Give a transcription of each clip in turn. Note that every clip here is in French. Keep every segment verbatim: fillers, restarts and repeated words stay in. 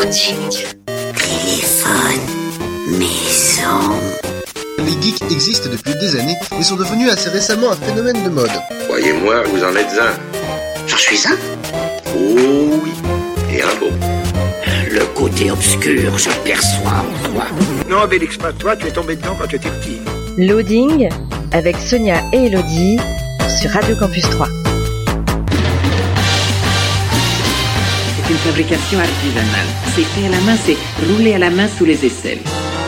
informatique, téléphone, maison. Les geeks existent depuis des années et sont devenus assez récemment un phénomène de mode. Croyez-moi, vous en êtes un. J'en suis un. Oh oui, et un beau. Le côté obscur, je le perçois en toi. Non, Bélix, pas toi, tu es tombé dedans quand tu étais petit. Loading avec Sonia et Elodie sur Radio Campus trois. C'est une fabrication artisanale. C'est fait à la main, c'est roulé à la main sous les aisselles.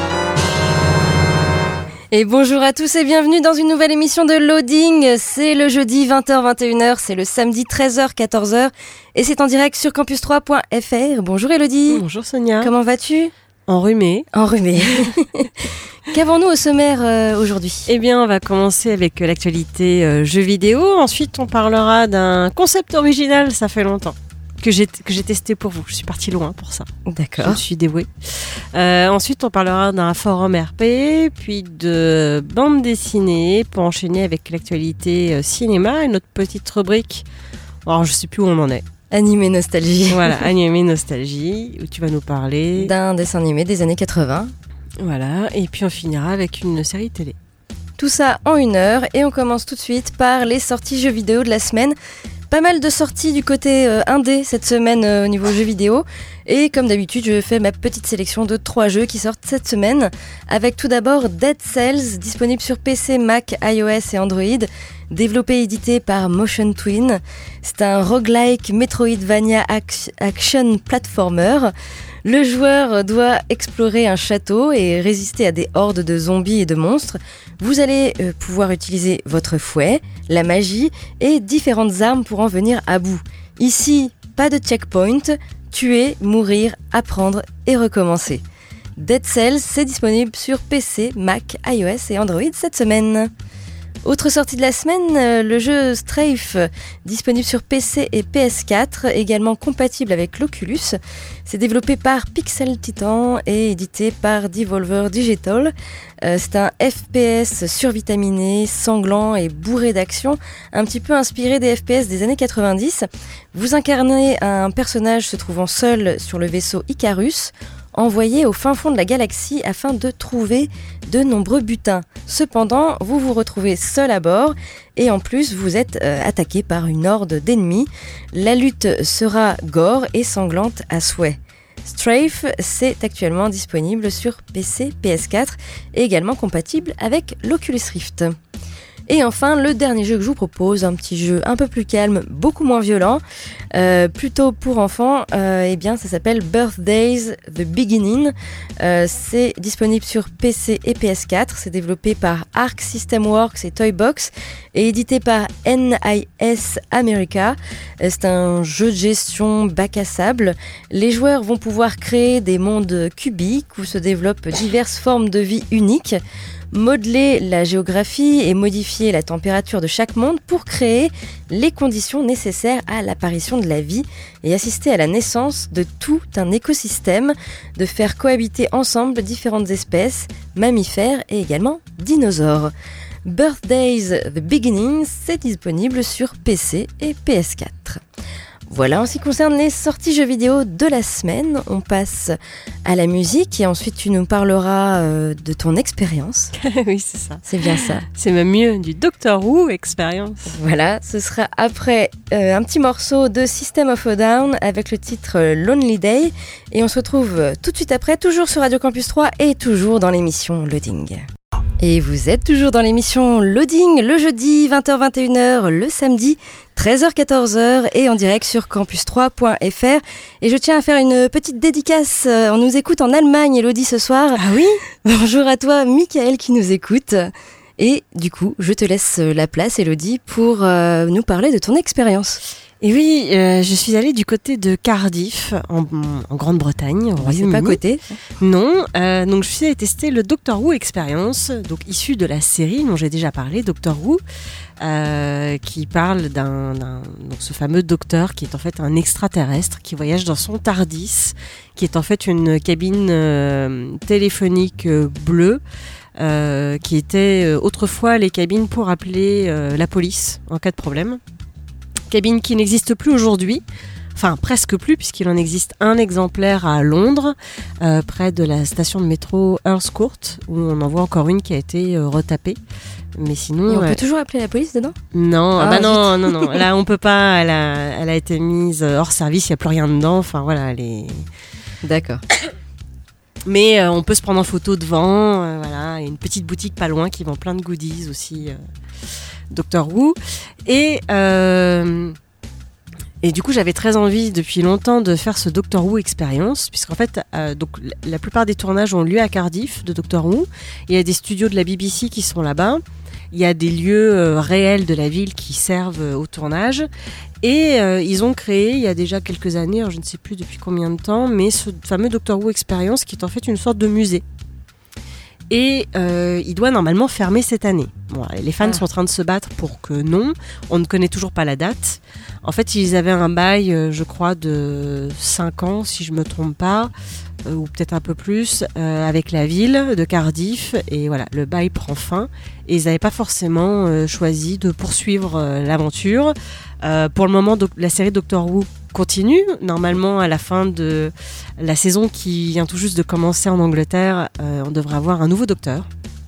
Et bonjour à tous et bienvenue dans une nouvelle émission de Loading. C'est le jeudi vingt heures vingt et une heures, c'est le samedi treize heures quatorze heures et c'est en direct sur campus trois point f r. Bonjour Elodie. Bonjour Sonia. Comment vas-tu ? Enrhumée. Enrhumée. Qu'avons-nous au sommaire euh, aujourd'hui ? Eh bien, on va commencer avec l'actualité euh, jeux vidéo. Ensuite, on parlera d'un concept original, ça fait longtemps, que j'ai, que j'ai testé pour vous. Je suis partie loin pour ça. D'accord. Je me suis dévouée. Euh, ensuite, on parlera d'un forum R P, puis de bande dessinée, pour enchaîner avec l'actualité euh, cinéma et notre petite rubrique. Alors, je sais plus où on en est. Animé nostalgie. Voilà, animé nostalgie, où tu vas nous parler d'un dessin animé des années quatre-vingts. Voilà, et puis on finira avec une série télé. Tout ça en une heure, et on commence tout de suite par les sorties jeux vidéo de la semaine. Pas mal de sorties du côté euh, indé cette semaine euh, au niveau jeux vidéo. Et comme d'habitude, je fais ma petite sélection de trois jeux qui sortent cette semaine. Avec tout d'abord Dead Cells, disponible sur P C, Mac, iOS et Android. Développé et édité par Motion Twin. C'est un roguelike Metroidvania action platformer. Le joueur doit explorer un château et résister à des hordes de zombies et de monstres. Vous allez euh, pouvoir utiliser votre fouet, la magie et différentes armes pour en venir à bout. Ici, pas de checkpoint, tuer, mourir, apprendre et recommencer. Dead Cells, c'est disponible sur P C, Mac, iOS et Android cette semaine. Autre sortie de la semaine, euh, le jeu Strafe, disponible sur P C et P S quatre, également compatible avec l'Oculus. C'est développé par Pixel Titan et édité par Devolver Digital. Euh, c'est un F P S survitaminé, sanglant et bourré d'action, un petit peu inspiré des F P S des années quatre-vingt-dix. Vous incarnez un personnage se trouvant seul sur le vaisseau Icarus, envoyé au fin fond de la galaxie afin de trouver de nombreux butins. Cependant, vous vous retrouvez seul à bord et en plus vous êtes euh, attaqué par une horde d'ennemis. La lutte sera gore et sanglante à souhait. Strafe, c'est actuellement disponible sur P C, P S quatre et également compatible avec l'Oculus Rift. Et enfin, le dernier jeu que je vous propose, un petit jeu un peu plus calme, beaucoup moins violent, euh, plutôt pour enfants, euh, eh bien ça s'appelle Birthdays The Beginning. Euh, c'est disponible sur P C et P S quatre, c'est développé par Arc System Works et Toybox et édité par N I S America. Euh, c'est un jeu de gestion bac à sable. Les joueurs vont pouvoir créer des mondes cubiques où se développent diverses formes de vie uniques, modeler la géographie et modifier la température de chaque monde pour créer les conditions nécessaires à l'apparition de la vie et assister à la naissance de tout un écosystème, de faire cohabiter ensemble différentes espèces, mammifères et également dinosaures. Birthdays The Beginning, c'est disponible sur P C et P S quatre. Voilà en ce qui concerne les sorties jeux vidéo de la semaine. On passe à la musique et ensuite tu nous parleras euh, de ton expérience. Oui, c'est ça. C'est bien ça. C'est même mieux, du Doctor Who expérience. Voilà, ce sera après euh, un petit morceau de System of a Down avec le titre Lonely Day. Et on se retrouve tout de suite après, toujours sur Radio Campus trois et toujours dans l'émission Loading. Et vous êtes toujours dans l'émission Loading, le jeudi vingt heures vingt et une heures, le samedi treize heures quatorze heures et en direct sur campus trois point f r. Et je tiens à faire une petite dédicace, on nous écoute en Allemagne, Elodie, ce soir. Ah oui ? Bonjour à toi, Michael, qui nous écoute. Et du coup, je te laisse la place, Elodie, pour euh, nous parler de ton expérience. Et oui, euh, je suis allée du côté de Cardiff, en, en Grande-Bretagne. Oh, c'est pas à côté. Non, euh, donc je suis allée tester le Doctor Who Experience, donc issu de la série dont j'ai déjà parlé, Doctor Who, euh, qui parle d'un, d'un donc ce fameux docteur qui est en fait un extraterrestre qui voyage dans son TARDIS, qui est en fait une cabine euh, téléphonique euh, bleue. Euh, qui était euh, autrefois les cabines pour appeler euh, la police en cas de problème. Cabine qui n'existe plus aujourd'hui, enfin presque plus, puisqu'il en existe un exemplaire à Londres, euh, près de la station de métro Earl's Court, où on en voit encore une qui a été euh, retapée. Mais sinon, Et on euh, peut toujours appeler la police dedans ? non, Ah, bah non, zut. non, non. Là, on peut pas. Elle a, elle a été mise hors service. Il y a plus rien dedans. Enfin voilà, elle est. D'accord. Mais euh, on peut se prendre en photo devant. Euh, voilà, il y a une petite boutique pas loin qui vend plein de goodies aussi. Euh, Doctor Who et euh, et du coup, j'avais très envie depuis longtemps de faire ce Doctor Who expérience, puisqu'en fait, euh, donc la plupart des tournages ont lieu à Cardiff de Doctor Who. Il y a des studios de la B B C qui sont là-bas. Il y a des lieux euh, réels de la ville qui servent euh, au tournage. Et euh, ils ont créé, il y a déjà quelques années, alors je ne sais plus depuis combien de temps, mais ce fameux Doctor Who Experience qui est en fait une sorte de musée. Et euh, il doit normalement fermer cette année. Bon, les fans ah. sont en train de se battre pour que non. On ne connaît toujours pas la date. En fait, ils avaient un bail, euh, je crois, de cinq ans, si je ne me trompe pas, euh, ou peut-être un peu plus, euh, avec la ville de Cardiff. Et voilà, le bail prend fin. Et ils n'avaient pas forcément euh, choisi de poursuivre euh, l'aventure. Euh, pour le moment, do- la série Doctor Who continue. Normalement, à la fin de la saison qui vient tout juste de commencer en Angleterre, euh, on devrait avoir un nouveau docteur.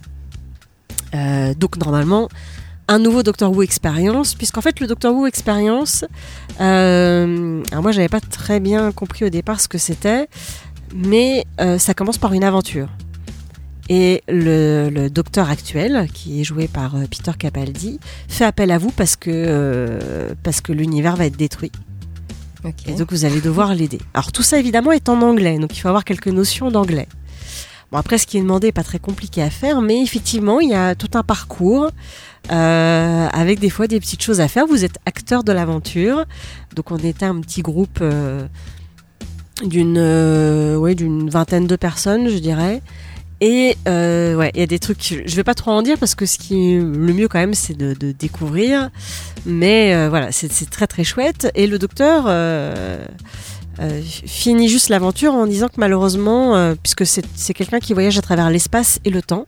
Euh, donc, normalement, un nouveau Doctor Who Experience, puisqu'en fait, le Doctor Who Experience, euh, alors moi, j'avais pas très bien compris au départ ce que c'était, mais euh, ça commence par une aventure. Et le, le docteur actuel, qui est joué par euh, Peter Capaldi, fait appel à vous parce que, euh, parce que l'univers va être détruit. Okay. Et donc vous allez devoir l'aider. Alors tout ça évidemment est en anglais, donc il faut avoir quelques notions d'anglais. Bon, après, ce qui est demandé n'est pas très compliqué à faire, mais effectivement il y a tout un parcours euh, avec des fois des petites choses à faire. Vous êtes acteur de l'aventure, donc on était un petit groupe euh, d'une, euh, ouais, d'une vingtaine de personnes, je dirais. Et euh, ouais, il y a des trucs, je vais pas trop en dire parce que ce qui est le mieux quand même, c'est de, de découvrir. Mais euh, voilà, c'est, c'est très très chouette. Et le docteur euh, euh, finit juste l'aventure en disant que malheureusement, euh, puisque c'est, c'est quelqu'un qui voyage à travers l'espace et le temps.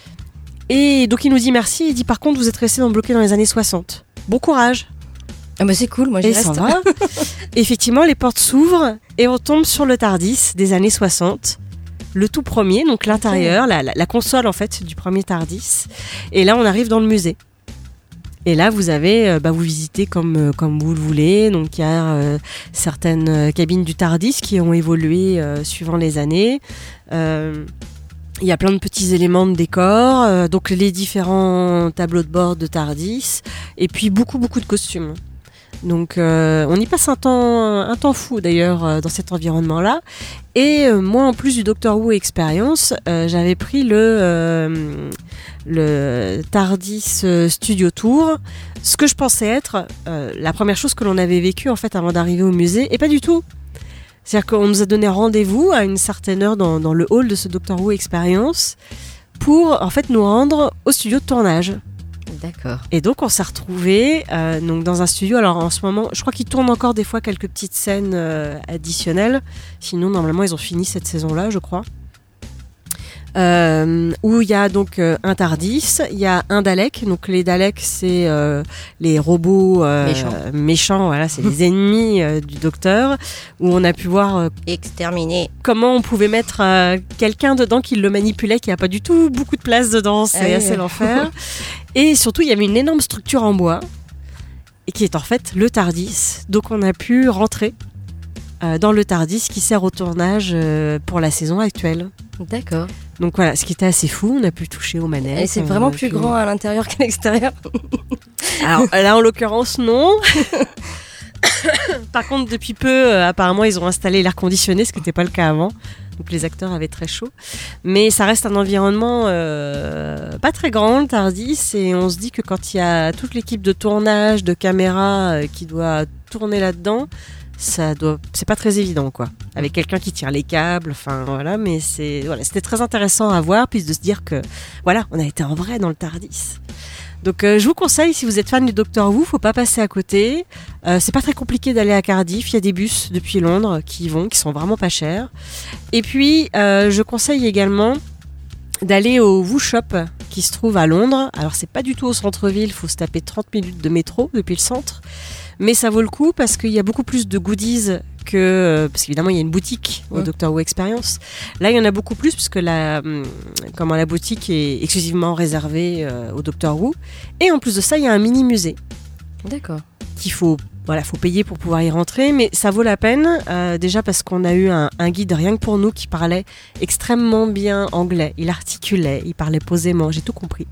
Et donc il nous dit merci. Il dit par contre, vous êtes resté bloqué dans les années soixante. Bon courage. Ah bah c'est cool, moi j'y et reste. Ça va. Effectivement, les portes s'ouvrent et on tombe sur le TARDIS des années soixante. Le tout premier, donc l'intérieur, la, la, la console en fait du premier TARDIS. Et là, on arrive dans le musée. Et là, vous avez, euh, bah, vous visitez comme euh, comme vous le voulez. Donc il y a euh, certaines cabines du TARDIS qui ont évolué euh, suivant les années. Euh, il y a plein de petits éléments de décor, euh, donc les différents tableaux de bord de TARDIS, et puis beaucoup beaucoup de costumes. Donc euh, on y passe un temps, un temps fou d'ailleurs euh, dans cet environnement-là. Et euh, moi, en plus du Doctor Who Experience, euh, j'avais pris le, euh, le TARDIS Studio Tour, ce que je pensais être euh, la première chose que l'on avait vécue en fait avant d'arriver au musée, et pas du tout. C'est-à-dire qu'on nous a donné rendez-vous à une certaine heure dans, dans le hall de ce Doctor Who Experience pour en fait nous rendre au studio de tournage. D'accord. Et donc on s'est retrouvés euh, donc dans un studio. Alors en ce moment, je crois qu'ils tournent encore des fois quelques petites scènes euh, additionnelles. Sinon, normalement, ils ont fini cette saison-là, je crois. Euh, où il y a donc euh, un TARDIS, il y a un Dalek. Donc les Daleks, c'est euh, les robots euh, méchants. méchants. Voilà, c'est les ennemis euh, du Docteur. Où on a pu voir euh, exterminer. Comment on pouvait mettre euh, quelqu'un dedans qui le manipulait, qui a pas du tout beaucoup de place dedans. C'est ah, assez oui. l'enfer. Et surtout, il y avait une énorme structure en bois et qui est en fait le TARDIS. Donc on a pu rentrer euh, dans le TARDIS qui sert au tournage euh, pour la saison actuelle. D'accord. Donc voilà, ce qui était assez fou, on a pu toucher aux manettes. Et c'est vraiment plus pu... grand à l'intérieur qu'à l'extérieur. Alors là, en l'occurrence, non. Par contre, depuis peu, euh, apparemment, ils ont installé l'air conditionné, ce qui n'était pas le cas avant. Donc les acteurs avaient très chaud. Mais ça reste un environnement euh, pas très grand, le TARDIS. Et on se dit que quand il y a toute l'équipe de tournage, de caméra euh, qui doit tourner là-dedans, ça doit, c'est pas très évident, quoi. Avec quelqu'un qui tire les câbles, enfin voilà. Mais c'est, voilà, c'était très intéressant à voir, puis de se dire que, voilà, on a été en vrai dans le TARDIS. Donc euh, je vous conseille, si vous êtes fan du Doctor Who, faut pas passer à côté. Euh, c'est pas très compliqué d'aller à Cardiff. Il y a des bus depuis Londres qui y vont, qui sont vraiment pas chers. Et puis euh, je conseille également d'aller au Who Shop qui se trouve à Londres. Alors c'est pas du tout au centre-ville, faut se taper trente minutes de métro depuis le centre. Mais ça vaut le coup parce qu'il y a beaucoup plus de goodies que... Parce qu'évidemment, il y a une boutique au Ouais. Doctor Who Experience. Là, il y en a beaucoup plus puisque la, comment, la boutique est exclusivement réservée euh, au Doctor Who. Et en plus de ça, il y a un mini-musée D'accord. qu'il faut, voilà, faut payer pour pouvoir y rentrer. Mais ça vaut la peine, euh, déjà parce qu'on a eu un, un guide rien que pour nous qui parlait extrêmement bien anglais. Il articulait, il parlait posément, j'ai tout compris.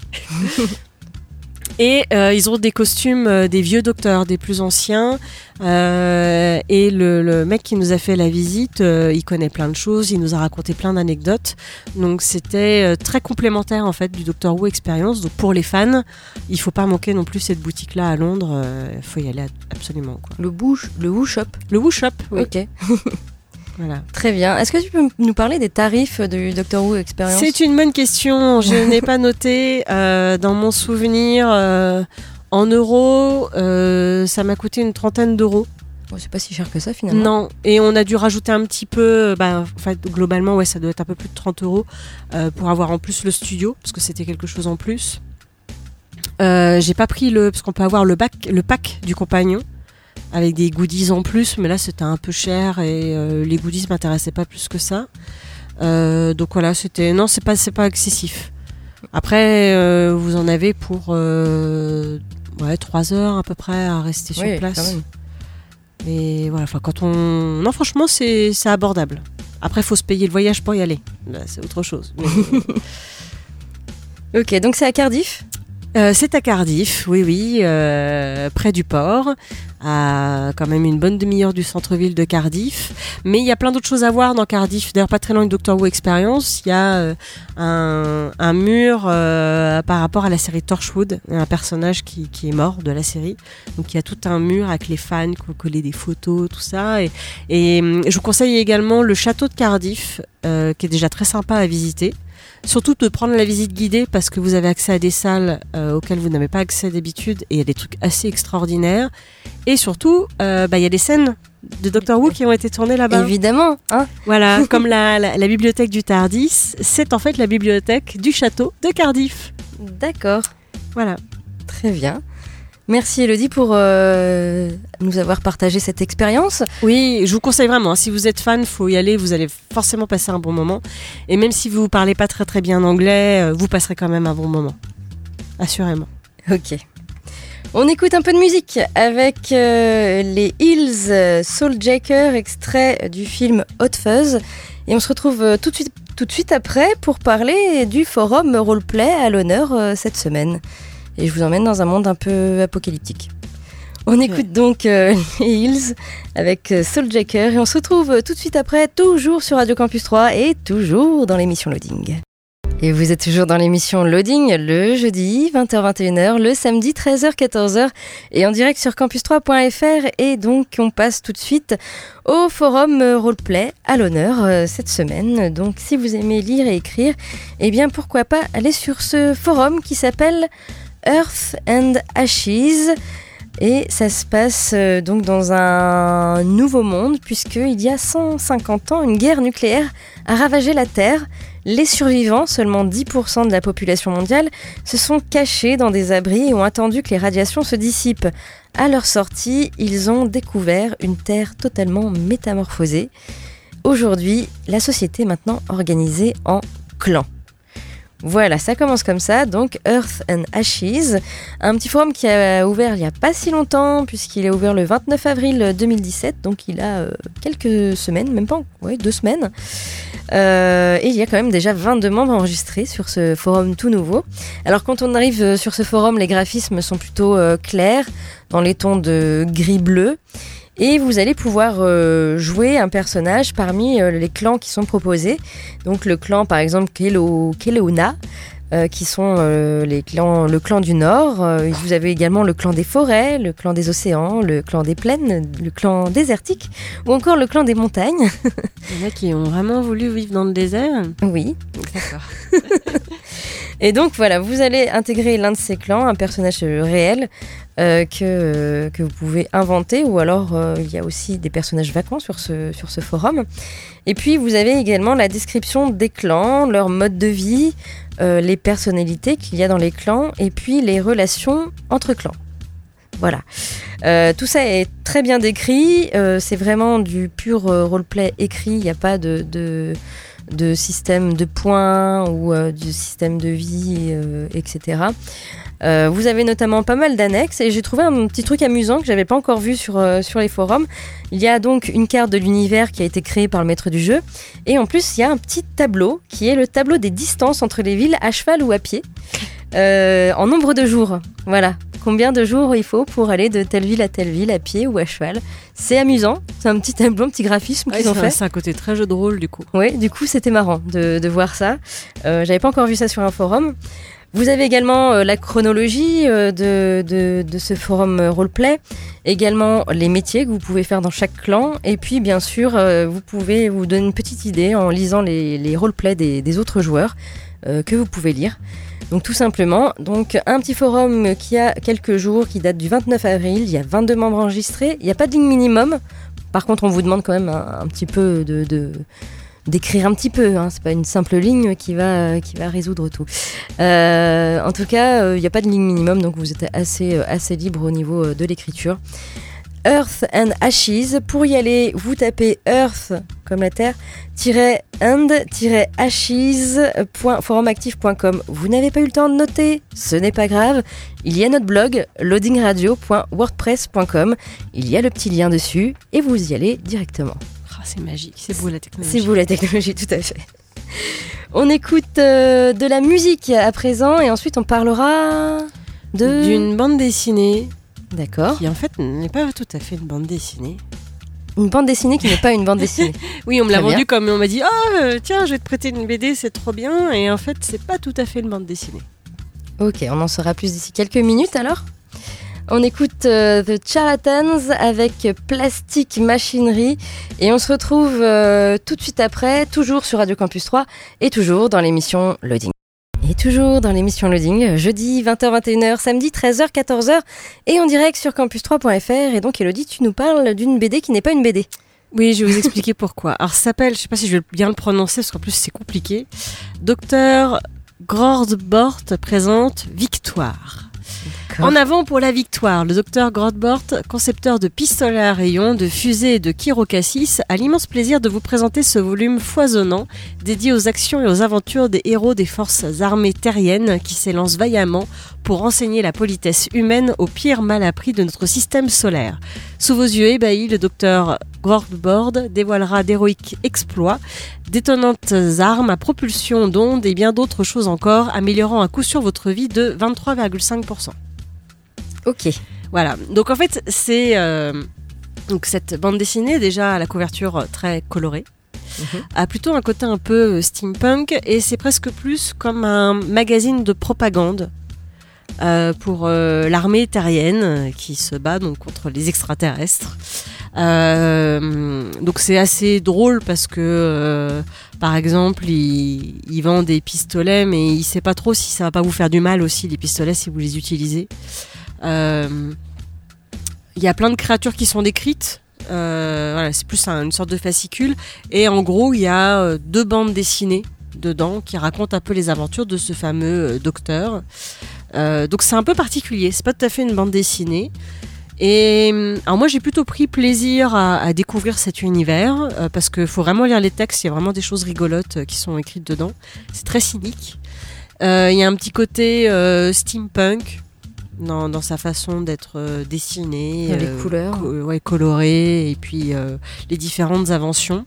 Et euh, ils ont des costumes euh, des vieux docteurs, des plus anciens. Euh, et le, le mec qui nous a fait la visite, euh, il connaît plein de choses, il nous a raconté plein d'anecdotes. Donc c'était euh, très complémentaire en fait du Doctor Who Experience. Donc pour les fans, il faut pas manquer non plus cette boutique-là à Londres. Il euh, faut y aller absolument, quoi. Le Who, le Who Shop. Le Who Shop, oui. Ok. Voilà. Très bien. Est-ce que tu peux nous parler des tarifs du Doctor Who Experience ? C'est une bonne question. Je n'ai pas noté euh, dans mon souvenir. Euh, en euros, euh, ça m'a coûté une trentaine d'euros. Oh, c'est pas si cher que ça finalement. Non, et on a dû rajouter un petit peu. Bah, en fait, globalement, ouais, ça doit être un peu plus de trente euros euh, pour avoir en plus le studio, parce que c'était quelque chose en plus. Euh, j'ai pas pris le, parce qu'on peut avoir le, bac, le pack du compagnon avec des goodies en plus, mais là c'était un peu cher et euh, les goodies m'intéressaient pas plus que ça. Euh, donc voilà, c'était non, c'est pas c'est pas excessif. Après, euh, vous en avez pour euh, ouais trois heures à peu près à rester sur Oui, place. quand même. Mais voilà, enfin quand on non franchement c'est c'est abordable. Après, il faut se payer le voyage pour y aller. Là, c'est autre chose. Mais... Ok, donc c'est à Cardiff ? Euh, c'est à Cardiff, oui, oui, euh, près du port, à quand même une bonne demi-heure du centre-ville de Cardiff. Mais il y a plein d'autres choses à voir dans Cardiff. D'ailleurs, pas très loin du Doctor Who Experience, il y a euh, un, un mur euh, par rapport à la série Torchwood, un personnage qui, qui est mort de la série. Donc il y a tout un mur avec les fans qui ont collé des photos, tout ça. Et, et je vous conseille également le château de Cardiff, euh, qui est déjà très sympa à visiter. Surtout de prendre la visite guidée parce que vous avez accès à des salles euh, auxquelles vous n'avez pas accès d'habitude et il y a des trucs assez extraordinaires. Et surtout, euh, bah, il y a des scènes de Doctor Who qui ont été tournées là-bas. Évidemment, hein. Voilà, comme la, la, la bibliothèque du Tardis, c'est en fait la bibliothèque du château de Cardiff. D'accord. Voilà. Très bien. Merci Elodie pour euh, nous avoir partagé cette expérience. Oui, je vous conseille vraiment, si vous êtes fan, faut y aller, vous allez forcément passer un bon moment. Et même si vous ne parlez pas très très bien anglais, vous passerez quand même un bon moment. Assurément. Ok. On écoute un peu de musique avec euh, les Hills euh, Souljacker, extrait du film Hot Fuzz. Et on se retrouve euh, tout de suite, tout de suite après pour parler du forum Roleplay à l'honneur euh, cette semaine. Et je vous emmène dans un monde un peu apocalyptique. On écoute ouais. donc euh, les Hills avec euh, Souljacker et on se retrouve euh, tout de suite après, toujours sur Radio Campus trois et toujours dans l'émission Loading. Et vous êtes toujours dans l'émission Loading le jeudi vingt heures vingt et une heures, le samedi treize heures quatorze heures et en direct sur campus trois point f r. Et donc on passe tout de suite au forum Roleplay à l'honneur euh, cette semaine. Donc si vous aimez lire et écrire, eh bien pourquoi pas aller sur ce forum qui s'appelle Earth and Ashes. Et ça se passe euh, donc dans un nouveau monde puisqu'il y a cent cinquante ans, une guerre nucléaire a ravagé la Terre. Les survivants, seulement dix pour cent de la population mondiale, se sont cachés dans des abris et ont attendu que les radiations se dissipent. À leur sortie, ils ont découvert une Terre totalement métamorphosée. Aujourd'hui, la société est maintenant organisée en clans. Voilà, ça commence comme ça, donc Earth and Ashes, un petit forum qui a ouvert il n'y a pas si longtemps, puisqu'il est ouvert le vingt-neuf avril deux mille dix-sept, donc il a euh, quelques semaines, même pas, ouais, deux semaines. Euh, et il y a quand même déjà vingt-deux membres enregistrés sur ce forum tout nouveau. Alors quand on arrive sur ce forum, les graphismes sont plutôt euh, clairs, dans les tons de gris-bleu. Et vous allez pouvoir euh, jouer un personnage parmi euh, les clans qui sont proposés. Donc le clan par exemple Kelo, Keleuna, euh, qui sont euh, les clans, le clan du Nord. Euh, vous avez également le clan des forêts, le clan des océans, le clan des plaines, le clan désertique ou encore le clan des montagnes. Il y en a qui ont vraiment voulu vivre dans le désert. Oui. D'accord. Et donc voilà, vous allez intégrer l'un de ces clans, un personnage réel euh, que, euh, que vous pouvez inventer, ou alors euh, il y a aussi des personnages vacants sur ce, sur ce forum. Et puis vous avez également la description des clans, leur mode de vie, euh, les personnalités qu'il y a dans les clans, et puis les relations entre clans. Voilà. Euh, tout ça est très bien décrit. Euh, c'est vraiment du pur euh, roleplay écrit. Il n'y a pas de, de, de système de points ou euh, du système de vie, euh, et cetera. Euh, vous avez notamment pas mal d'annexes et j'ai trouvé un petit truc amusant que j'avais pas encore vu sur, euh, sur les forums. Il y a donc une carte de l'univers qui a été créée par le maître du jeu et en plus il y a un petit tableau qui est le tableau des distances entre les villes à cheval ou à pied euh, en nombre de jours. Voilà, combien de jours il faut pour aller de telle ville à telle ville à pied ou à cheval. C'est amusant, c'est un petit tableau, un petit graphisme ouais, qu'ils ont fait. C'est un côté très jeu de rôle du coup. Oui, du coup c'était marrant de, de voir ça. Euh, j'avais pas encore vu ça sur un forum. Vous avez également euh, la chronologie euh, de, de, de ce forum euh, roleplay, également les métiers que vous pouvez faire dans chaque clan, et puis bien sûr, euh, vous pouvez vous donner une petite idée en lisant les, les roleplays des, des autres joueurs euh, que vous pouvez lire. Donc tout simplement, donc un petit forum qui a quelques jours, qui date du vingt-neuf avril, il y a vingt-deux membres enregistrés, il n'y a pas de ligne minimum, par contre on vous demande quand même un, un petit peu de... de d'écrire un petit peu, hein. C'est pas une simple ligne qui va, qui va résoudre tout. Euh, en tout cas, il euh, n'y a pas de ligne minimum, donc vous êtes assez, euh, assez libre au niveau euh, de l'écriture. Earth and Ashes, pour y aller, vous tapez Earth, comme la Terre, and ashes point forumactif point com. Vous n'avez pas eu le temps de noter, ce n'est pas grave. Il y a notre blog, loading radio point wordpress point com. Il y a le petit lien dessus, et vous y allez directement. C'est magique, c'est beau la technologie. C'est beau la technologie, tout à fait. On écoute euh, de la musique à présent et ensuite on parlera de... d'une bande dessinée. D'accord. Qui en fait n'est pas tout à fait une bande dessinée. Une bande dessinée qui n'est pas une bande dessinée. Oui, on me l'a Très vendu bien. comme on m'a dit « Ah, euh, tiens, je vais te prêter une B D, c'est trop bien ». Et en fait, c'est pas tout à fait une bande dessinée. Ok, on en saura plus d'ici quelques minutes alors. On écoute euh, The Charlatans avec Plastic Machinery et on se retrouve euh, tout de suite après, toujours sur Radio Campus trois et toujours dans l'émission Loading. Et toujours dans l'émission Loading, jeudi vingt heures vingt et une heures, samedi treize heures quatorze heures et en direct sur campus trois point f r. Et donc Elodie, tu nous parles d'une B D qui n'est pas une B D. Oui, je vais vous expliquer pourquoi. Alors ça s'appelle, je sais pas si je vais bien le prononcer parce qu'en plus c'est compliqué, Docteur Grodbort présente Victoire. En avant pour la victoire, le docteur Grodbort, concepteur de pistolets à rayons, de fusées et de chirocassis, a l'immense plaisir de vous présenter ce volume foisonnant dédié aux actions et aux aventures des héros des forces armées terriennes qui s'élancent vaillamment pour enseigner la politesse humaine au pire mal appris de notre système solaire. Sous vos yeux ébahis, le docteur Grodbort dévoilera d'héroïques exploits, d'étonnantes armes à propulsion d'ondes et bien d'autres choses encore, améliorant à coup sûr votre vie de vingt-trois virgule cinq pour cent. Ok. Voilà, donc en fait c'est euh, donc cette bande dessinée déjà à la couverture très colorée, mmh. a plutôt un côté un peu steampunk et c'est presque plus comme un magazine de propagande euh, pour euh, l'armée terrienne qui se bat donc contre les extraterrestres. Euh, donc c'est assez drôle parce que euh, par exemple il, il vend des pistolets mais il sait pas trop si ça va pas vous faire du mal aussi les pistolets si vous les utilisez. Il euh, y a plein de créatures qui sont décrites. Euh, voilà, c'est plus un, une sorte de fascicule. Et en gros, il y a euh, deux bandes dessinées dedans qui racontent un peu les aventures de ce fameux euh, docteur. Euh, donc c'est un peu particulier. C'est pas tout à fait une bande dessinée. Et alors moi, j'ai plutôt pris plaisir à, à découvrir cet univers euh, parce qu'il faut vraiment lire les textes. Il y a vraiment des choses rigolotes euh, qui sont écrites dedans. C'est très cynique. Il euh, y a un petit côté euh, steampunk. Dans, dans sa façon d'être euh, dessinée, les euh, couleurs, co- ouais, colorée, et puis euh, les différentes inventions.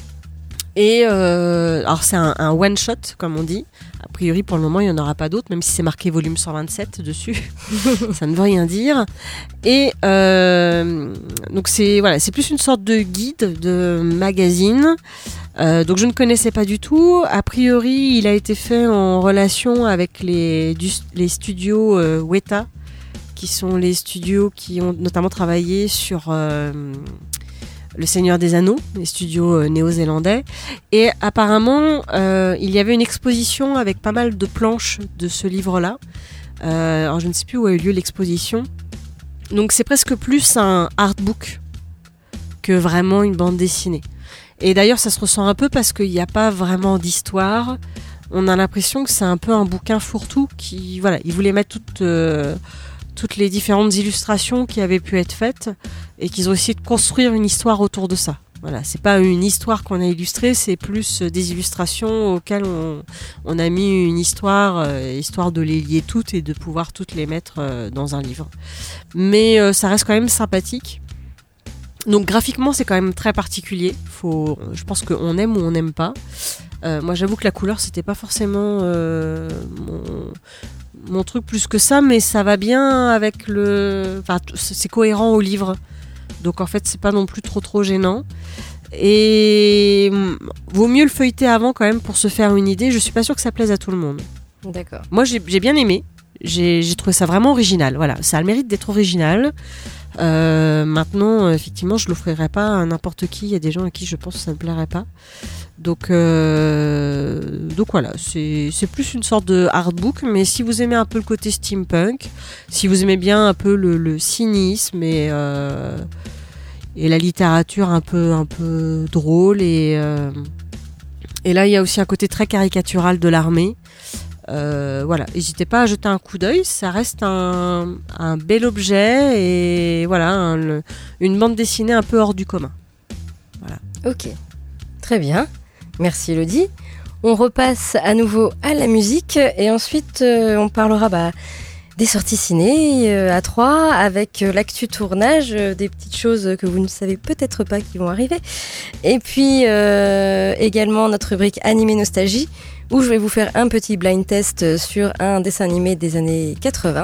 Et euh, alors c'est un, un one shot comme on dit. A priori pour le moment il n'y en aura pas d'autres, même si c'est marqué volume cent vingt-sept dessus. Ça ne veut rien dire. Et euh, donc c'est voilà, c'est plus une sorte de guide, de magazine. Euh, donc je ne connaissais pas du tout. A priori, il a été fait en relation avec les, du, les studios euh, Weta, qui sont les studios qui ont notamment travaillé sur euh, Le Seigneur des Anneaux, les studios euh, néo-zélandais. Et apparemment, euh, il y avait une exposition avec pas mal de planches de ce livre-là. Euh, alors je ne sais plus où a eu lieu l'exposition. Donc c'est presque plus un artbook que vraiment une bande dessinée. Et d'ailleurs, ça se ressent un peu parce qu'il n'y a pas vraiment d'histoire. On a l'impression que c'est un peu un bouquin fourre-tout qui, voilà, il voulait mettre toutes, euh, toutes les différentes illustrations qui avaient pu être faites et qu'ils ont essayé de construire une histoire autour de ça. Voilà, c'est pas une histoire qu'on a illustrée, c'est plus des illustrations auxquelles on, on a mis une histoire, euh, histoire de les lier toutes et de pouvoir toutes les mettre euh, dans un livre. Mais euh, ça reste quand même sympathique. Donc graphiquement, c'est quand même très particulier. Faut, je pense qu'on aime ou on n'aime pas. Euh, moi, j'avoue que la couleur, c'était pas forcément euh, mon, mon truc plus que ça, mais ça va bien avec le. Enfin, c'est cohérent au livre. Donc en fait, c'est pas non plus trop trop gênant. Et vaut mieux le feuilleter avant quand même pour se faire une idée. Je suis pas sûre que ça plaise à tout le monde. D'accord. Moi, j'ai, j'ai bien aimé. J'ai, j'ai trouvé ça vraiment original. Voilà, ça a le mérite d'être original. Euh, maintenant, effectivement, je l'offrirai pas à n'importe qui. Il y a des gens à qui je pense que ça ne plairait pas. Donc, euh, donc voilà, c'est, c'est plus une sorte de artbook. Mais si vous aimez un peu le côté steampunk, si vous aimez bien un peu le, le cynisme et euh, et la littérature un peu un peu drôle et euh, et là il y a aussi un côté très caricatural de l'armée. Euh, voilà, n'hésitez pas à jeter un coup d'œil, ça reste un, un bel objet et voilà, un, le, une bande dessinée un peu hors du commun. Voilà. Ok, très bien, merci Elodie. On repasse à nouveau à la musique et ensuite euh, on parlera bah, des sorties ciné euh, à trois avec euh, l'actu tournage, euh, des petites choses que vous ne savez peut-être pas qui vont arriver. Et puis euh, également notre rubrique Animé Nostalgie, où je vais vous faire un petit blind test sur un dessin animé des années quatre-vingts.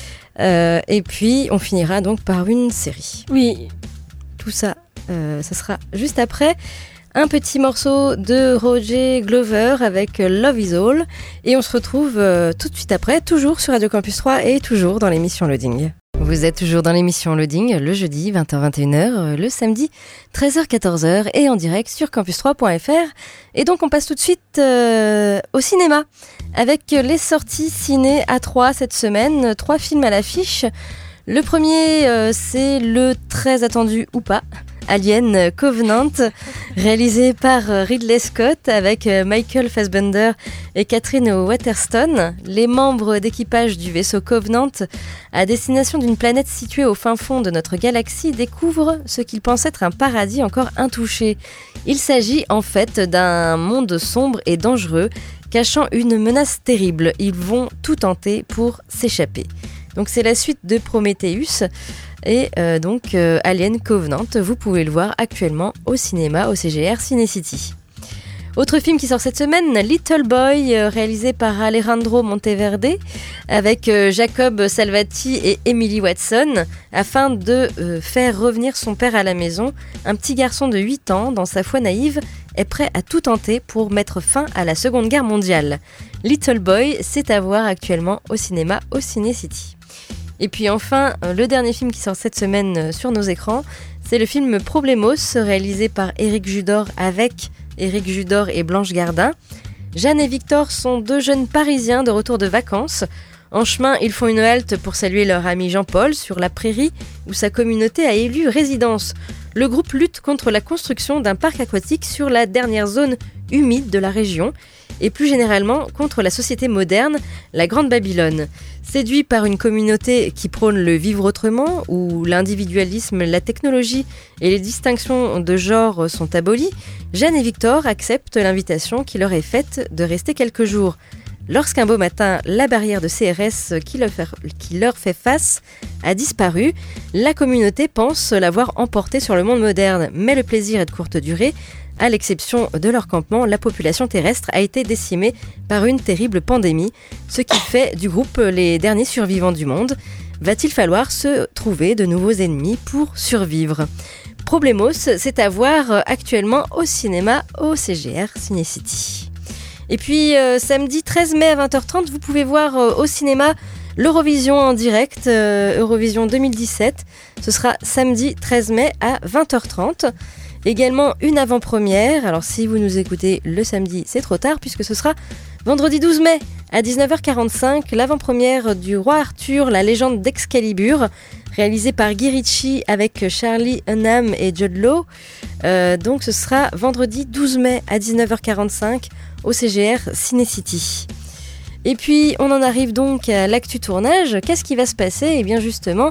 Euh, et puis, on finira donc par une série. Oui. Tout ça, euh, ça sera juste après. Un petit morceau de Roger Glover avec Love is All. Et on se retrouve euh, tout de suite après, toujours sur Radio Campus trois et toujours dans l'émission Loading. Vous êtes toujours dans l'émission Loading, le jeudi vingt heures vingt et une heures, le samedi treize heures quatorze heures et en direct sur campus trois point f r. Et donc on passe tout de suite euh, au cinéma avec les sorties ciné à trois cette semaine, trois films à l'affiche. Le premier euh, c'est le très attendu ou pas, Alien Covenant, réalisé par Ridley Scott avec Michael Fassbender et Catherine Waterston, les membres d'équipage du vaisseau Covenant à destination d'une planète située au fin fond de notre galaxie découvrent ce qu'ils pensent être un paradis encore intouché. Il s'agit en fait d'un monde sombre et dangereux cachant une menace terrible. Ils vont tout tenter pour s'échapper. Donc c'est la suite de Prometheus. Et euh, donc euh, Alien Covenant, vous pouvez le voir actuellement au cinéma, au C G R Ciné City. Autre film qui sort cette semaine, Little Boy, euh, réalisé par Alejandro Monteverde, avec euh, Jacob Salvati et Emily Watson, afin de euh, faire revenir son père à la maison. Un petit garçon de huit ans, dans sa foi naïve, est prêt à tout tenter pour mettre fin à la Seconde Guerre mondiale. Little Boy, c'est à voir actuellement au cinéma, au Ciné City. Et puis enfin, le dernier film qui sort cette semaine sur nos écrans, c'est le film Problemos, réalisé par Éric Judor avec Éric Judor et Blanche Gardin. Jeanne et Victor sont deux jeunes Parisiens de retour de vacances. En chemin, ils font une halte pour saluer leur ami Jean-Paul sur la prairie où sa communauté a élu résidence. Le groupe lutte contre la construction d'un parc aquatique sur la dernière zone humide de la région et plus généralement contre la société moderne, la Grande Babylone. Séduits par une communauté qui prône le vivre autrement, où l'individualisme, la technologie et les distinctions de genre sont abolies, Jeanne et Victor acceptent l'invitation qui leur est faite de rester quelques jours. Lorsqu'un beau matin, la barrière de C R S qui leur fait, qui leur fait face a disparu, la communauté pense l'avoir emporté sur le monde moderne, mais le plaisir est de courte durée. À l'exception de leur campement, la population terrestre a été décimée par une terrible pandémie, ce qui fait du groupe les derniers survivants du monde. Va-t-il falloir se trouver de nouveaux ennemis pour survivre ? Problemos, c'est à voir actuellement au cinéma au C G R Ciné City. Et puis euh, samedi treize mai à vingt heures trente, vous pouvez voir euh, au cinéma l'Eurovision en direct, euh, Eurovision deux mille dix-sept. Ce sera samedi treize mai à vingt heures trente. Également une avant-première, alors si vous nous écoutez le samedi, c'est trop tard puisque ce sera vendredi douze mai à dix-neuf heures quarante-cinq, l'avant-première du Roi Arthur, la légende d'Excalibur, réalisée par Guy Ritchie avec Charlie Hunnam et Jude Law. Euh, donc ce sera vendredi douze mai à dix-neuf heures quarante-cinq au C G R Ciné City. Et puis on en arrive donc à l'actu tournage. Qu'est-ce qui va se passer ? Eh bien justement,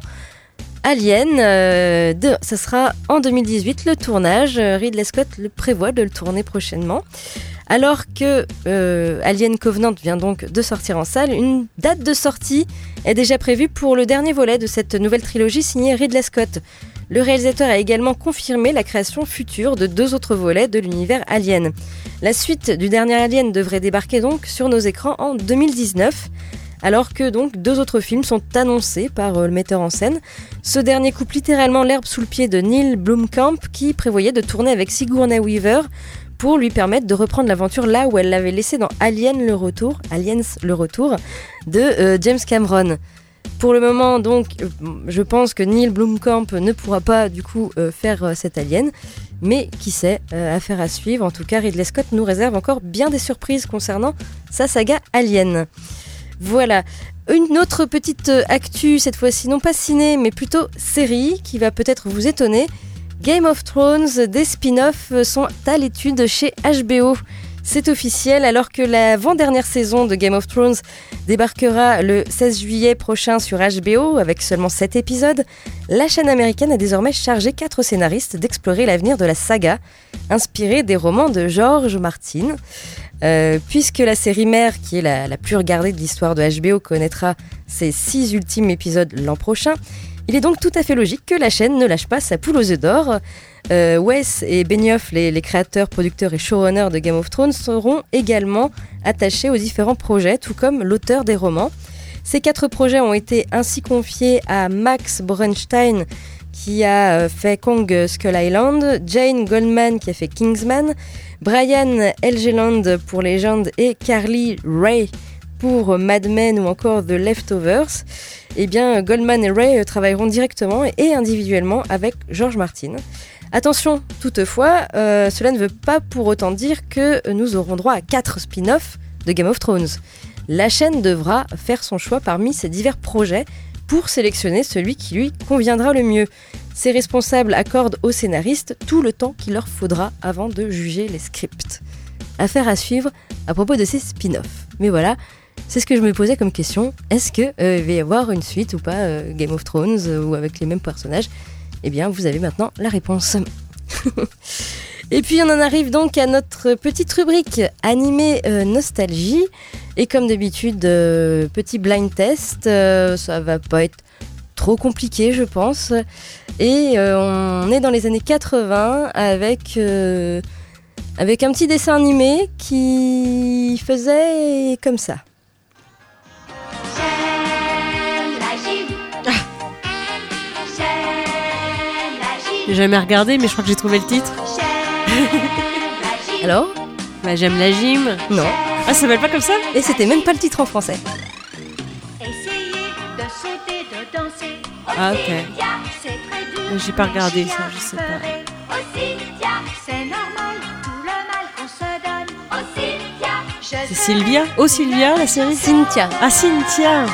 Alien, euh, de, ça sera en deux mille dix-huit le tournage. Ridley Scott le prévoit de le tourner prochainement. Alors que euh, Alien Covenant vient donc de sortir en salle, une date de sortie est déjà prévue pour le dernier volet de cette nouvelle trilogie signée Ridley Scott. Le réalisateur a également confirmé la création future de deux autres volets de l'univers Alien. La suite du dernier Alien devrait débarquer donc sur nos écrans en deux mille dix-neuf, alors que donc deux autres films sont annoncés par euh, le metteur en scène. Ce dernier coupe littéralement l'herbe sous le pied de Neil Blomkamp, qui prévoyait de tourner avec Sigourney Weaver pour lui permettre de reprendre l'aventure là où elle l'avait laissée dans Alien le Retour, Aliens le Retour de euh, James Cameron. Pour le moment, donc, euh, je pense que Neil Blomkamp ne pourra pas du coup euh, faire euh, cet Alien, mais qui sait, euh, affaire à suivre. En tout cas, Ridley Scott nous réserve encore bien des surprises concernant sa saga Alien. Voilà, une autre petite actu, cette fois-ci non pas ciné, mais plutôt série, qui va peut-être vous étonner. Game of Thrones, des spin-offs sont à l'étude chez H B O. C'est officiel, alors que l'avant-dernière saison de Game of Thrones débarquera le seize juillet prochain sur H B O avec seulement sept épisodes, la chaîne américaine a désormais chargé quatre scénaristes d'explorer l'avenir de la saga, inspirée des romans de George Martin. Euh, puisque la série mère, qui est la, la plus regardée de l'histoire de H B O, connaîtra ses six ultimes épisodes l'an prochain, il est donc tout à fait logique que la chaîne ne lâche pas sa poule aux œufs d'or. Euh, Wes et Benioff, les, les créateurs, producteurs et showrunners de Game of Thrones, seront également attachés aux différents projets, tout comme l'auteur des romans. Ces quatre projets ont été ainsi confiés à Max Borenstein, qui a fait Kong Skull Island, Jane Goldman, qui a fait Kingsman, Brian Helgeland pour Legend et Carly Ray pour Mad Men ou encore The Leftovers. Eh bien, Goldman et Ray travailleront directement et individuellement avec George Martin. Attention, toutefois, euh, cela ne veut pas pour autant dire que nous aurons droit à quatre spin-offs de Game of Thrones. La chaîne devra faire son choix parmi ces divers projets pour sélectionner celui qui lui conviendra le mieux. Ces responsables accordent aux scénaristes tout le temps qu'il leur faudra avant de juger les scripts. Affaire à suivre à propos de ces spin-offs. Mais voilà, c'est ce que je me posais comme question. Est-ce qu'il euh, va y avoir une suite ou pas euh, Game of Thrones euh, ou avec les mêmes personnages ? Eh bien, vous avez maintenant la réponse. Et puis, on en arrive donc à notre petite rubrique animée euh, nostalgie. Et comme d'habitude, euh, petit blind test, euh, ça va pas être trop compliqué, je pense. Et euh, on est dans les années quatre-vingts avec, euh, avec un petit dessin animé qui faisait comme ça. J'ai jamais regardé, mais je crois que j'ai trouvé le titre. Alors ? Bah, j'aime la gym. Non. Ah, ça s'appelle pas comme ça ? Et c'était même pas le titre en français. Ah, ok. Mais j'ai pas regardé ça, je sais pas. C'est Sylvia ? Oh, Sylvia, la série ? Cynthia. Ah, Cynthia.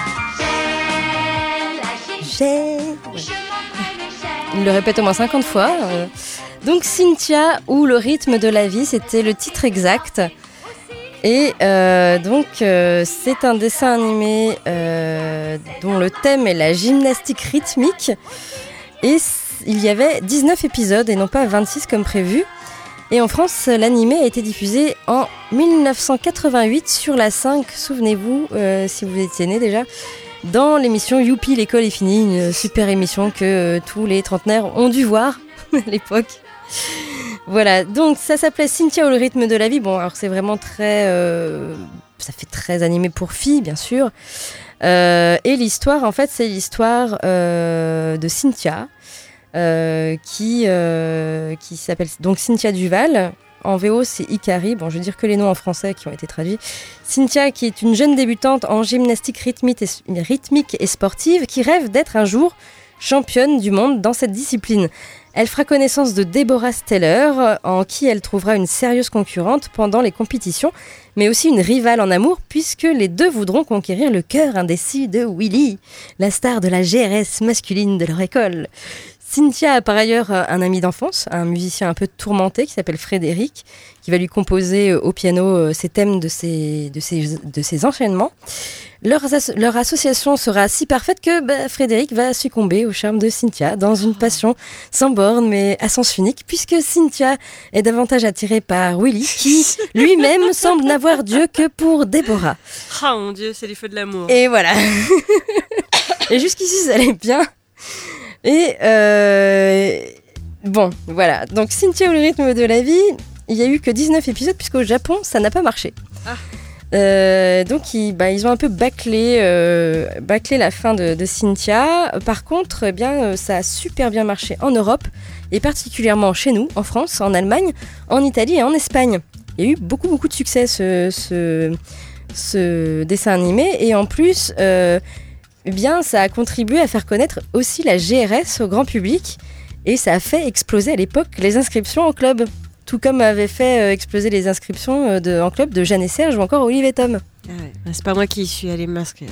J'ai... Il le répète au moins cinquante fois. Euh. Donc Cynthia ou le rythme de la vie, c'était le titre exact. Et euh, donc euh, c'est un dessin animé euh, dont le thème est la gymnastique rythmique. Et il y avait dix-neuf épisodes et non pas vingt-six comme prévu. Et en France, l'animé a été diffusé en dix-neuf cent quatre-vingt-huit sur la cinq, souvenez-vous, euh, si vous étiez né déjà, dans l'émission Youpi, l'école est finie, une super émission que euh, tous les trentenaires ont dû voir à l'époque. Voilà, donc ça s'appelait Cynthia ou le rythme de la vie. Bon, alors c'est vraiment très... Euh, ça fait très animé pour filles, bien sûr. Euh, et l'histoire, en fait, c'est l'histoire euh, de Cynthia, euh, qui, euh, qui s'appelle donc Cynthia Duval. En V O, c'est Ikari. Bon, je vais dire que les noms en français qui ont été traduits. Cynthia, qui est une jeune débutante en gymnastique rythmique et, rythmique et sportive, qui rêve d'être un jour championne du monde dans cette discipline. Elle fera connaissance de Deborah Steller, en qui elle trouvera une sérieuse concurrente pendant les compétitions, mais aussi une rivale en amour, puisque les deux voudront conquérir le cœur indécis de Willy, la star de la G R S masculine de leur école. Cynthia a par ailleurs un ami d'enfance, un musicien un peu tourmenté qui s'appelle Frédéric, qui va lui composer au piano ses thèmes de ses, de ses, de ses enchaînements. Leur, as- leur association sera si parfaite que bah, Frédéric va succomber au charme de Cynthia dans une passion sans borne mais à sens unique, puisque Cynthia est davantage attirée par Willy, qui lui-même semble n'avoir Dieu que pour Déborah. Ah mon Dieu, c'est les feux de l'amour. Et voilà. Et jusqu'ici, ça allait bien. Et euh, bon, voilà. Donc Cynthia ou le rythme de la vie, il n'y a eu que dix-neuf épisodes, puisqu'au Japon, ça n'a pas marché. Ah. Euh, donc ils, bah, ils ont un peu bâclé, euh, bâclé la fin de, de Cynthia. Par contre, eh bien, ça a super bien marché en Europe, et particulièrement chez nous, en France, en Allemagne, en Italie et en Espagne. Il y a eu beaucoup, beaucoup de succès, ce, ce, ce dessin animé. Et en plus... Euh, Eh bien, ça a contribué à faire connaître aussi la G R S au grand public, et ça a fait exploser à l'époque les inscriptions en club, tout comme avait fait euh, exploser les inscriptions euh, de, en club de Jeanne et Serge ou encore Olive et Tom. Ah ouais. C'est pas moi qui suis allée m'inscrire.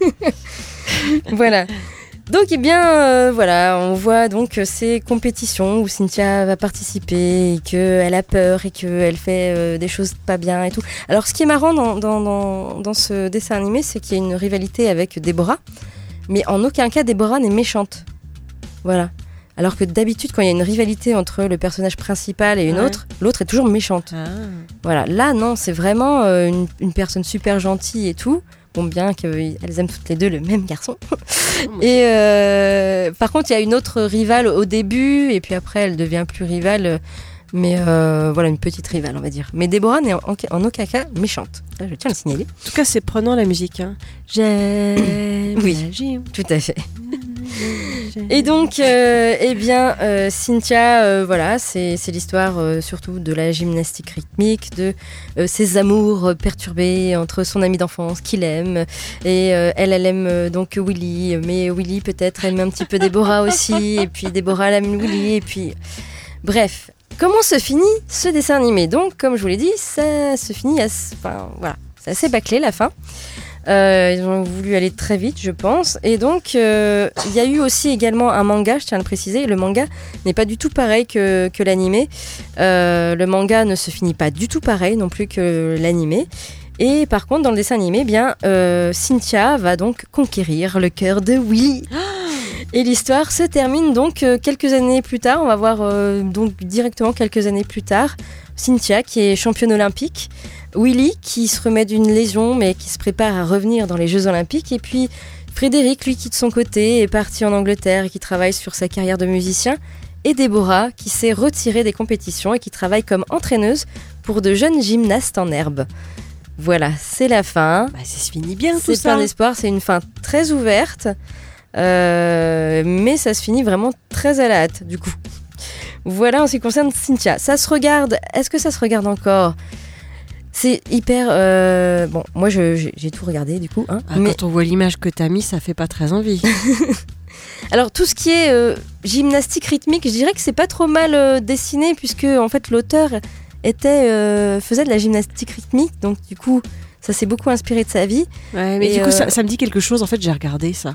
Voilà. Donc, eh bien, euh, voilà, on voit donc ces compétitions où Cynthia va participer et qu'elle a peur et qu'elle fait euh, des choses pas bien et tout. Alors, ce qui est marrant dans, dans, dans, dans ce dessin animé, c'est qu'il y a une rivalité avec Déborah, mais en aucun cas Déborah n'est méchante. Voilà. Alors que d'habitude, quand il y a une rivalité entre le personnage principal et une ouais. autre, l'autre est toujours méchante. Ah. Voilà. Là, non, c'est vraiment euh, une, une personne super gentille et tout. Bon, bien qu'elles aiment toutes les deux le même garçon. Et euh, par contre, il y a une autre rivale au début, et puis après, elle devient plus rivale. Mais euh, voilà, une petite rivale, on va dire. Mais Déborah n'est en, en aucun cas méchante. Là, je tiens à le signaler. En tout cas, c'est prenant la musique. Hein. J'aime oui, la gym. Tout à fait. Et donc, euh, eh bien, euh, Cynthia, euh, voilà, c'est, c'est l'histoire euh, surtout de la gymnastique rythmique, de euh, ses amours perturbés entre son ami d'enfance qu'il aime, et euh, elle, elle aime euh, donc Willy, mais Willy peut-être aime un petit peu Déborah aussi, et puis Déborah elle aime Willy, et puis... Bref, comment se finit ce dessin animé ? Donc, comme je vous l'ai dit, ça se finit, à... enfin, voilà, c'est assez bâclé la fin. Euh, ils ont voulu aller très vite, je pense. Et donc, euh, il y a eu aussi également un manga, je tiens à le préciser. Le manga n'est pas du tout pareil que, que l'animé. Euh, le manga ne se finit pas du tout pareil non plus que l'animé. Et par contre, dans le dessin animé, eh bien, euh, Cynthia va donc conquérir le cœur de Willy. Et l'histoire se termine donc euh, quelques années plus tard. On va voir euh, donc directement quelques années plus tard. Cynthia qui est championne olympique. Willy qui se remet d'une lésion mais qui se prépare à revenir dans les Jeux Olympiques, et puis Frédéric, lui, qui de son côté est parti en Angleterre et qui travaille sur sa carrière de musicien, et Déborah qui s'est retirée des compétitions et qui travaille comme entraîneuse pour de jeunes gymnastes en herbe. Voilà, c'est la fin. Bah, ça se finit bien tout c'est ça. C'est plein d'espoir, c'est une fin très ouverte, euh, mais ça se finit vraiment très à la hâte du coup. Voilà en ce qui concerne Cynthia. Ça se regarde, est-ce que ça se regarde encore ? C'est hyper... Euh... Bon, moi, je, j'ai, j'ai tout regardé, du coup. Hein, ah, mais... Quand on voit l'image que t'as mis, ça fait pas très envie. Alors, tout ce qui est euh, gymnastique rythmique, je dirais que c'est pas trop mal euh, dessiné, puisque, en fait, l'auteur était, euh, faisait de la gymnastique rythmique. Donc, du coup, ça s'est beaucoup inspiré de sa vie. Ouais, mais et du coup, euh... ça, ça me dit quelque chose. En fait, j'ai regardé ça.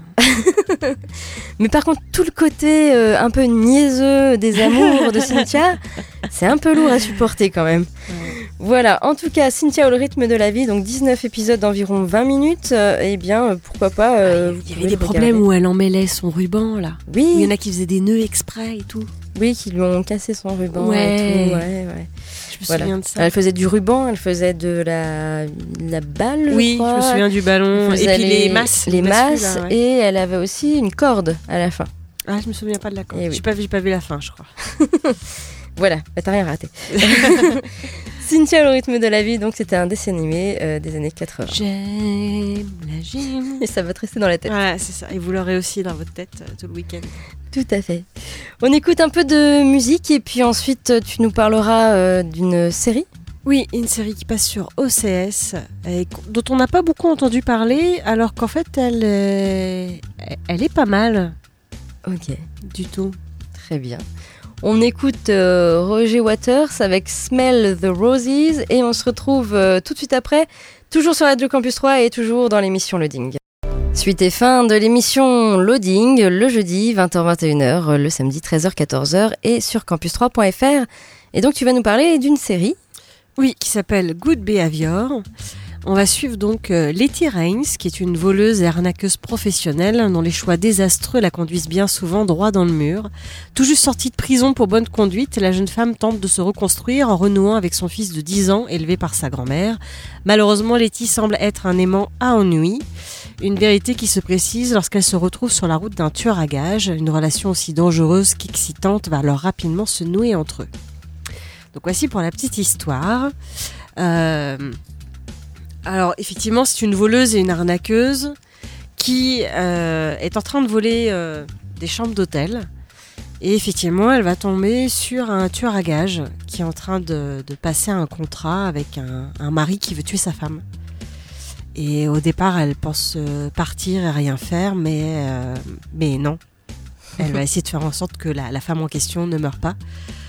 Mais par contre, tout le côté euh, un peu niaiseux des amours de Cynthia, c'est un peu lourd à supporter quand même. Ouais. Voilà, en tout cas, Cynthia ou le rythme de la vie, donc dix-neuf épisodes d'environ vingt minutes, euh, eh bien, euh, pourquoi pas... Euh, il y avait des problèmes où elle emmêlait son ruban, là. Oui. Il y en a qui faisaient des nœuds exprès et tout. Oui, qui lui ont cassé son ruban ouais. et tout. Ouais, ouais. Je me voilà. souviens de ça. Elle faisait du ruban, elle faisait de la, la balle, oui, je crois. je me souviens du ballon. Et puis les, les masses. Les, les masses, masses là, ouais. Et elle avait aussi une corde à la fin. Ah, je me souviens pas de la corde. Oui. J'ai pas, j'ai pas vu la fin, je crois. Voilà, bah, t'as rien raté. Cynthia, le rythme de la vie, donc c'était un dessin animé euh, des années quatre-vingts. J'aime la gym. Et ça va te rester dans la tête. Voilà, c'est ça. Et vous l'aurez aussi dans votre tête euh, tout le week-end. Tout à fait. On écoute un peu de musique et puis ensuite tu nous parleras euh, d'une série. Oui, une série qui passe sur O C S, et dont on n'a pas beaucoup entendu parler, alors qu'en fait elle est, elle est pas mal. Ok. Du tout. Très bien. On écoute euh, Roger Waters avec Smell the Roses et on se retrouve euh, tout de suite après, toujours sur Radio Campus trois et toujours dans l'émission Loading. Suite et fin de l'émission Loading, le jeudi vingt heures vingt et une heures, le samedi treize heures quatorze heures et sur campus trois point f r. Et donc tu vas nous parler d'une série. Oui, qui s'appelle Good Behavior. On va suivre donc euh, Letty Rains, qui est une voleuse et arnaqueuse professionnelle dont les choix désastreux la conduisent bien souvent droit dans le mur. Tout juste sortie de prison pour bonne conduite, la jeune femme tente de se reconstruire en renouant avec son fils de dix ans élevé par sa grand-mère. Malheureusement, Letty semble être un aimant à ennui. Une vérité qui se précise lorsqu'elle se retrouve sur la route d'un tueur à gages. Une relation aussi dangereuse qu'excitante va alors rapidement se nouer entre eux. Donc voici pour la petite histoire. Euh... Alors effectivement, c'est une voleuse et une arnaqueuse qui euh, est en train de voler euh, des chambres d'hôtel. Et effectivement, elle va tomber sur un tueur à gages qui est en train de, de passer un contrat avec un, un mari qui veut tuer sa femme. Et au départ, elle pense euh, partir et rien faire, mais, euh, mais non. Elle va essayer de faire en sorte que la, la femme en question ne meure pas.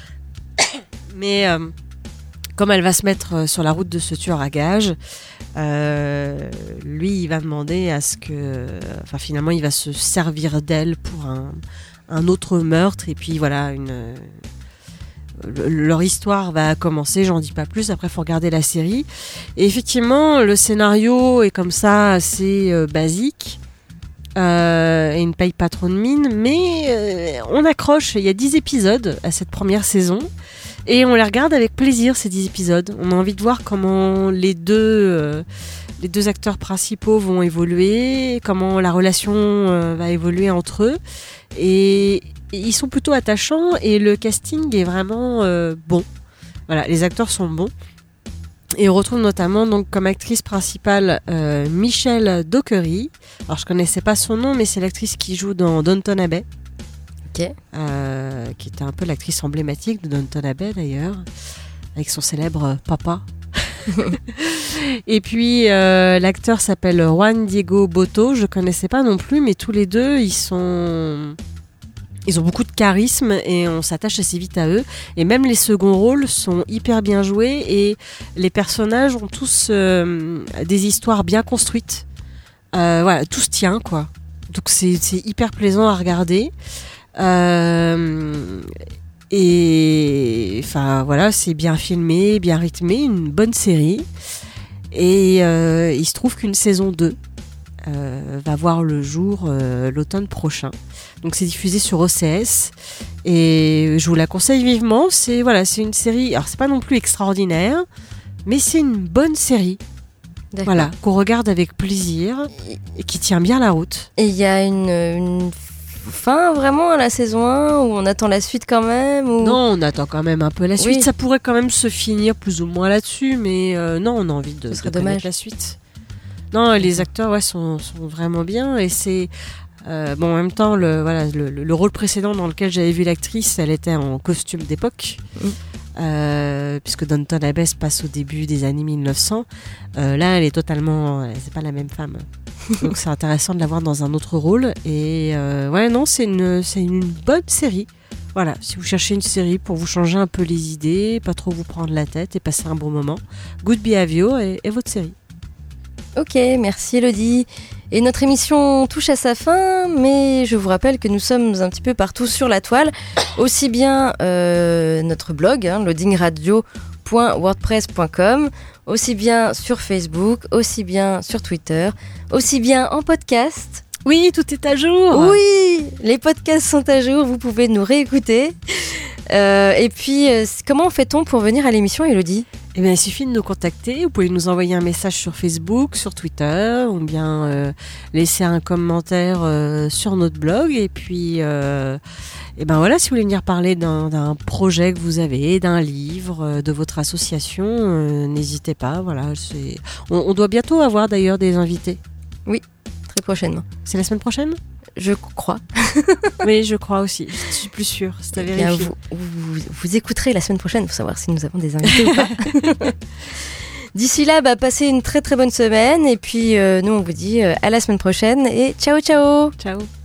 Mais euh, comme elle va se mettre sur la route de ce tueur à gages, euh, lui, il va demander à ce que... Enfin, finalement, il va se servir d'elle pour un, un autre meurtre. Et puis, voilà, une... Le, leur histoire va commencer, j'en dis pas plus, après il faut regarder la série. Et effectivement, le scénario est comme ça, assez euh, basique. Euh, et il ne paye pas trop de mine, mais euh, on accroche. Il y a dix épisodes à cette première saison. Et on les regarde avec plaisir, ces dix épisodes. On a envie de voir comment les deux, euh, les deux acteurs principaux vont évoluer, comment la relation euh, va évoluer entre eux. Et, et ils sont plutôt attachants et le casting est vraiment euh, bon. Voilà, les acteurs sont bons. Et on retrouve notamment donc, comme actrice principale euh, Michelle Dockery. Alors je connaissais pas son nom, mais c'est l'actrice qui joue dans Downton Abbey. Okay. Euh, qui était un peu l'actrice emblématique de Downton Abbey d'ailleurs, avec son célèbre papa. Et puis euh, l'acteur s'appelle Juan Diego Botto, je connaissais pas non plus, mais tous les deux ils sont, ils ont beaucoup de charisme et on s'attache assez vite à eux. Et même les seconds rôles sont hyper bien joués et les personnages ont tous euh, des histoires bien construites. Euh, voilà, tout se tient quoi. Donc c'est, c'est hyper plaisant à regarder. Euh, et enfin voilà, c'est bien filmé, bien rythmé, une bonne série. Et euh, il se trouve qu'une saison deux euh, va voir le jour euh, l'automne prochain. Donc c'est diffusé sur O C S et je vous la conseille vivement. C'est voilà, c'est une série. Alors c'est pas non plus extraordinaire, mais c'est une bonne série. D'accord. Voilà, qu'on regarde avec plaisir et qui tient bien la route. Et il y a une, une fin vraiment à la saison un où on attend la suite quand même ou... Non, on attend quand même un peu la suite. Oui. Ça pourrait quand même se finir plus ou moins là-dessus, mais euh, non, on a envie de, Ce serait de connaître dommage. la suite. Non, les acteurs ouais, sont, sont vraiment bien et c'est... Euh, bon, en même temps, le, voilà, le, le rôle précédent dans lequel j'avais vu l'actrice, elle était en costume d'époque. Mmh. Euh, puisque Downton Abbey se passe au début des années mille neuf cents. Euh, là, elle est totalement... C'est pas la même femme. Donc c'est intéressant de la voir dans un autre rôle. Et euh, ouais, non, c'est une, c'est une bonne série. Voilà, si vous cherchez une série pour vous changer un peu les idées, pas trop vous prendre la tête et passer un bon moment, Good Behavior est, est votre série. Ok, merci Elodie. Et notre émission touche à sa fin, mais je vous rappelle que nous sommes un petit peu partout sur la toile. Aussi bien euh, notre blog, hein, loading radio point wordpress point com, aussi bien sur Facebook, aussi bien sur Twitter, aussi bien en podcast. Oui, tout est à jour. Oui, les podcasts sont à jour, vous pouvez nous réécouter. Euh, et puis, euh, comment fait-on pour venir à l'émission, Elodie ? Eh bien, il suffit de nous contacter. Vous pouvez nous envoyer un message sur Facebook, sur Twitter, ou bien euh, laisser un commentaire euh, sur notre blog. Et puis, euh, et ben voilà, si vous voulez venir parler d'un, d'un projet que vous avez, d'un livre, euh, de votre association, euh, n'hésitez pas. Voilà, c'est... On, on doit bientôt avoir d'ailleurs des invités. Oui, très prochainement. C'est la semaine prochaine ? Je crois. Oui, je crois aussi. Je suis plus sûre. C'est à vérifier. Vous, vous, vous écouterez la semaine prochaine pour savoir si nous avons des invités ou pas. D'ici là, bah, passez une très très bonne semaine. Et puis, euh, nous, on vous dit euh, à la semaine prochaine. Et ciao, ciao. Ciao.